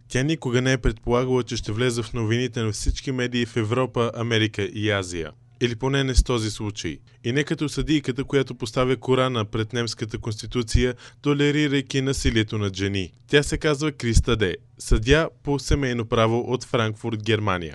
Тя никога не е предполагала, че ще влезе в новините на всички медии в Европа, Америка и Азия. Или поне не с този случай. И не като съдийката, която поставя Корана пред немската конституция, толерирайки насилието над жени. Тя се казва Криста Де, съдия по семейно право от Франкфурт, Германия.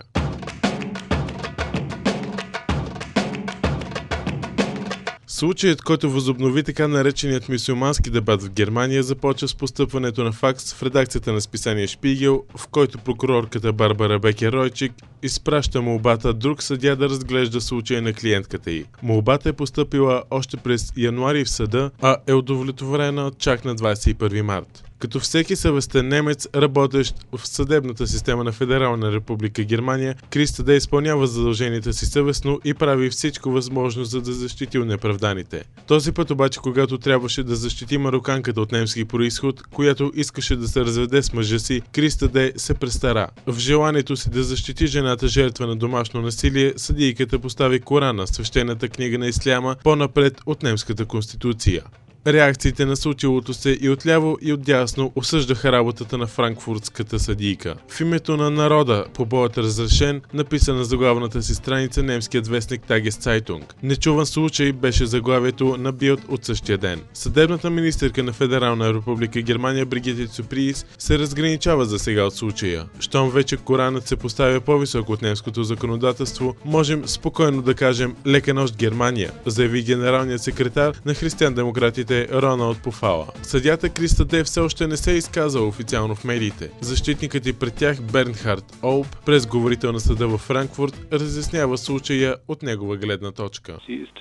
Случаят, който възобнови така нареченият мюсюлмански дебат в Германия, започва с постъпването на факс в редакцията на списание Шпигел, в който прокурорката Барбара Бекер-Ройчик изпраща молбата друг съдия да разглежда случая на клиентката й. Молбата е постъпила още през януари в съда, а е удовлетворена чак на 21 март. Като всеки съвестен немец, работещ в съдебната система на Федерална република Германия, Криста Де изпълнява задълженията си съвестно и прави всичко възможно, за да защити онеправданите. Този път обаче, когато трябваше да защити мароканката от немски происход, която искаше да се разведе с мъжа си, Криста Де се престара. В желанието си да защити жената жертва на домашно насилие, съдийката постави Корана, свещената книга на исляма, по-напред от немската конституция. Реакциите на случилото се и отляво и отдясно осъждаха работата на франкфуртската съдийка. В името на народа, побоят разрешен, написа на заглавната си страница немският вестник Тагес Цайтунг. Нечуван случай беше заглавието на Билд от същия ден. Съдебната министърка на Федерална република Германия Бригите Цуприис се разграничава за сега от случая. Щом вече Коранът се поставя по-високо от немското законодателство, можем спокойно да кажем лека нощ Германия, заяви генералният секретар на християн-демократите Роналд Пофала. Съдията Криста Де все още не се е изказал официално в медиите. Защитникът и пред тях Бернхард Олб, през говорител на съда във Франкфурт, разяснява случая от негова гледна точка.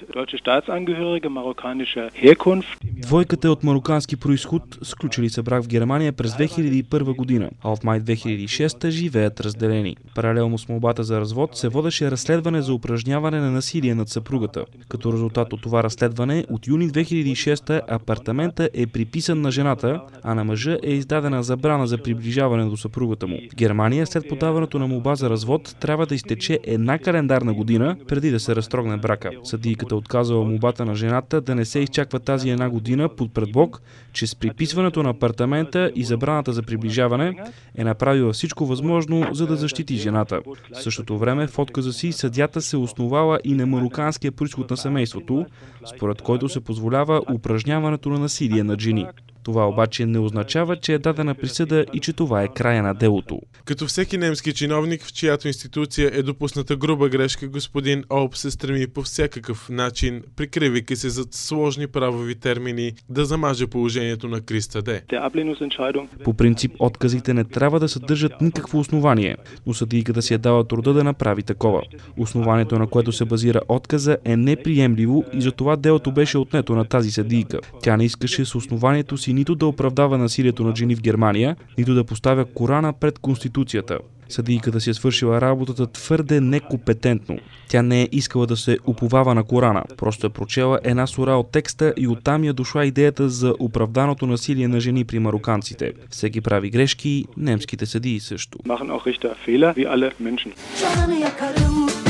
Двойката е от марокански происход, сключили се брак в Германия през 2001 година, а от май 2006 живеят разделени. Паралелно с молбата за развод се водеше разследване за упражняване на насилие над съпругата. Като резултат от това разследване, от юни 2006 апартамента е приписан на жената, а на мъжа е издадена забрана за приближаване до съпругата му. В Германия след подаването на молба за развод трябва да изтече една календарна година преди да се разтрогне брака. Съдийката отказала молбата на жената да не се изчаква тази една година под предлог, че с приписването на апартамента и забраната за приближаване е направила всичко възможно, за да защити жената. В същото време в отказа си съдята се основала и на мароканския произход на семейството, според който се позволява упражняването на насилие над жени. Това обаче не означава, че е дадена присъда и че това е края на делото. Като всеки немски чиновник, в чиято институция е допусната груба грешка, господин Олб се стреми по всякакъв начин, прикривайки се зад сложни правови термини, да замаже положението на Криста Де. По принцип, отказите не трябва да съдържат никакво основание, но съдийката си е дала труда да направи такова. Основанието, на което се базира отказа, е неприемливо и затова делото беше отнето на тази съдийка. Тя не искаше с основанието си нито да оправдава насилието на жени в Германия, нито да поставя Корана пред Конституцията. Съдийката си е свършила работата твърде некомпетентно. Тя не е искала да се уповава на Корана, просто е прочела една сура от текста и оттам я дошла идеята за оправданото насилие на жени при мароканците. Всеки прави грешки, немските съдии също.